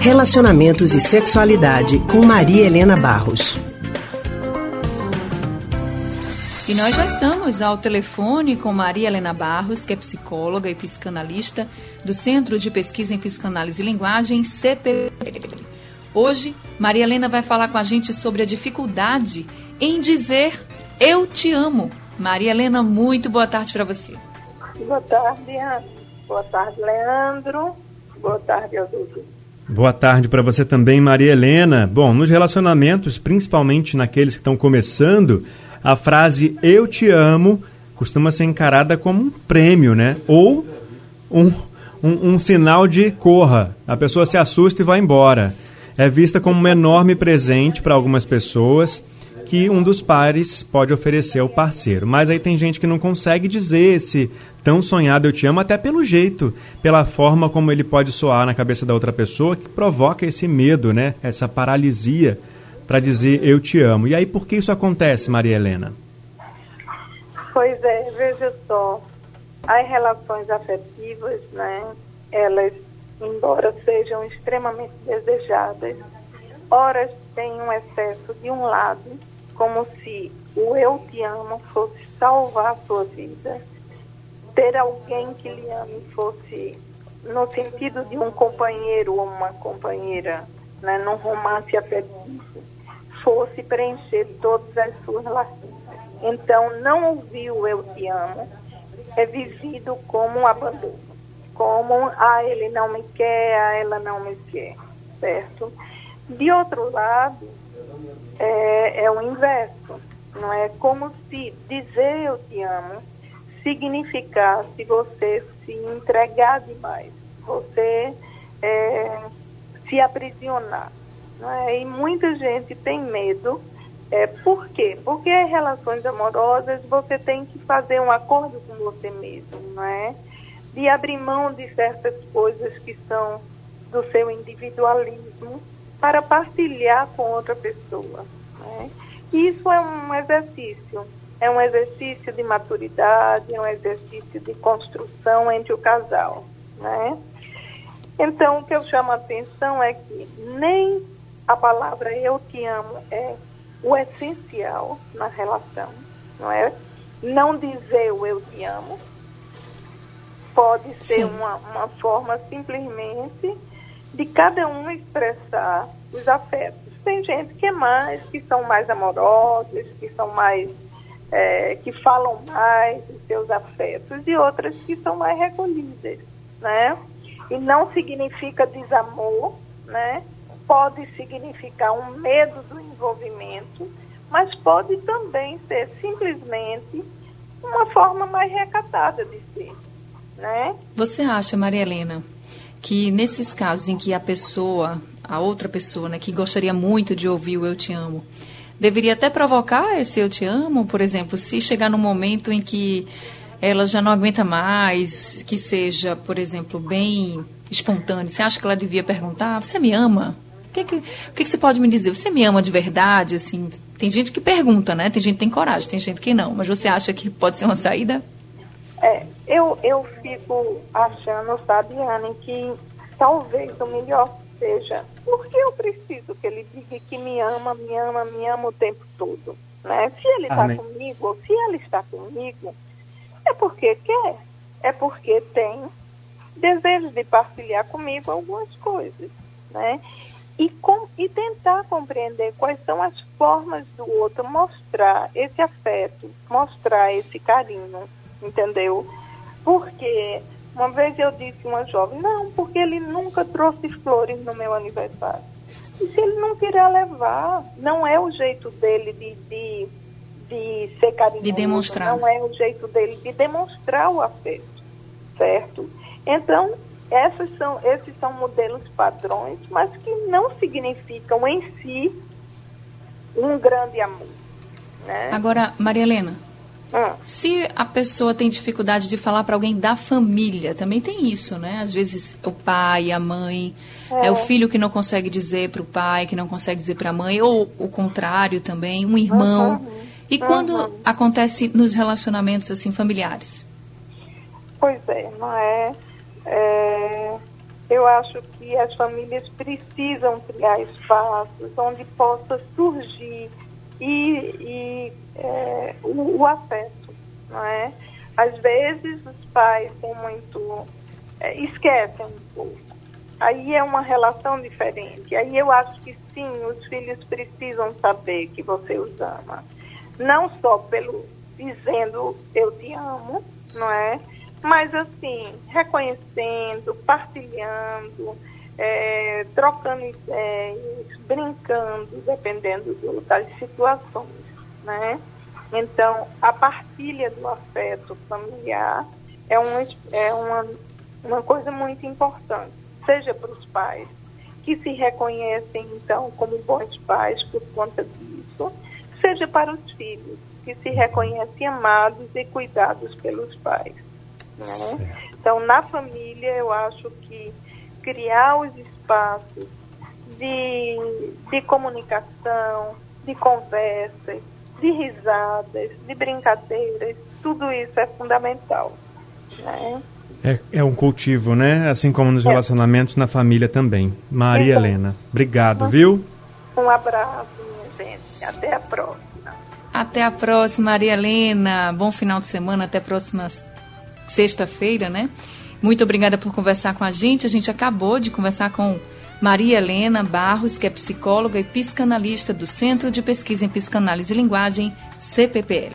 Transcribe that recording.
Relacionamentos e Sexualidade, com Maria Helena Barros. E nós já estamos ao telefone com Maria Helena Barros, que é psicóloga e psicanalista do Centro de Pesquisa em Psicanálise e Linguagem, CPP. Hoje, Maria Helena vai falar com a gente sobre a dificuldade em dizer eu te amo. Maria Helena, muito boa tarde para você. Boa tarde, Ana. Boa tarde, Leandro. Boa tarde, Adulto. Boa tarde para você também, Maria Helena. Bom, nos relacionamentos, principalmente naqueles que estão começando, a frase eu te amo costuma ser encarada como um prêmio, né? Ou um sinal de corra. A pessoa se assusta e vai embora. É vista como um enorme presente para algumas pessoas que um dos pares pode oferecer ao parceiro. Mas aí tem gente que não consegue dizer esse tão sonhado eu te amo, até pelo jeito, pela forma como ele pode soar na cabeça da outra pessoa, que provoca esse medo, né? Essa paralisia para dizer eu te amo. E aí por que isso acontece, Maria Helena? Pois é, veja só, as relações afetivas, né? Elas, embora sejam extremamente desejadas, ora têm um excesso de um lado, como se o eu te amo fosse salvar a sua vida. Ter alguém que lhe ame fosse, no sentido de um companheiro ou uma companheira, né, num romance afetivo, fosse preencher todas as suas lacunas. Então, não ouvir o eu te amo é vivido como um abandono, como ele não me quer, ela não me quer, certo? De outro lado, é o inverso, não é? Como se dizer eu te amo significasse você se entregar demais, você se aprisionar, não é? E muita gente tem medo. Por quê? Porque em relações amorosas você tem que fazer um acordo com você mesmo, não é? De abrir mão de certas coisas que são do seu individualismo para partilhar com outra pessoa, né? Isso é um exercício de maturidade, é um exercício de construção entre o casal, né? Então, o que eu chamo a atenção é que nem a palavra eu te amo é o essencial na relação, não é? Não dizer o eu te amo pode ser uma forma simplesmente de cada um expressar os afetos. Tem gente que são mais amorosas, que são mais, que falam mais dos seus afetos, e outras que são mais recolhidas, né? E não significa desamor, né? Pode significar um medo do envolvimento, mas pode também ser simplesmente uma forma mais recatada de ser, né? Você acha, Maria Helena, que nesses casos em que a outra pessoa, né, que gostaria muito de ouvir o eu te amo, deveria até provocar esse eu te amo? Por exemplo, se chegar num momento em que ela já não aguenta mais, que seja, por exemplo, bem espontâneo, você acha que ela devia perguntar, você me ama? O que você pode me dizer? Você me ama de verdade? Assim, tem gente que pergunta, né? Tem gente que tem coragem, tem gente que não. Mas você acha que pode ser uma saída? Eu fico achando, sabe, Ana, que talvez o melhor seja, porque eu preciso que ele diga que me ama o tempo todo, né? Se ele está comigo, ou se ela está comigo, é porque quer, é porque tem desejo de partilhar comigo algumas coisas, né? E tentar compreender quais são as formas do outro mostrar esse afeto, mostrar esse carinho, entendeu? Porque uma vez eu disse a uma jovem, não, porque ele nunca trouxe flores no meu aniversário. E se ele não querer levar, não é o jeito dele de ser carinhoso, de demonstrar. Não é o jeito dele de demonstrar o afeto, certo? Então, esses são modelos padrões, mas que não significam em si um grande amor, né? Agora, Maria Helena, se a pessoa tem dificuldade de falar para alguém da família, também tem isso, né? Às vezes o pai, a mãe, é o filho que não consegue dizer para o pai, que não consegue dizer para a mãe, ou o contrário também, um irmão. E quando acontece nos relacionamentos assim familiares? Pois é, não é? eu acho que as famílias precisam criar espaços onde possa surgir o afeto, não é? Às vezes os pais são muito... esquecem um pouco. Aí é uma relação diferente. Aí eu acho que sim, os filhos precisam saber que você os ama. Não só dizendo eu te amo, não é? Mas assim, reconhecendo, partilhando, trocando ideias, brincando, dependendo das situações, né? Então, a partilha do afeto familiar é uma coisa muito importante, seja para os pais, que se reconhecem, então, como bons pais por conta disso, seja para os filhos, que se reconhecem amados e cuidados pelos pais, né? Então, na família, eu acho que criar os espaços de comunicação, de conversas, de risadas, de brincadeiras, tudo isso é fundamental, né? É um cultivo, né? Assim como nos relacionamentos na família também. Maria Helena, obrigado, viu? Um abraço, minha gente. Até a próxima. Até a próxima, Maria Helena. Bom final de semana, até a próxima sexta-feira, né? Muito obrigada por conversar com a gente. A gente acabou de conversar com Maria Helena Barros, que é psicóloga e psicanalista do Centro de Pesquisa em Psicanálise e Linguagem, CPPL.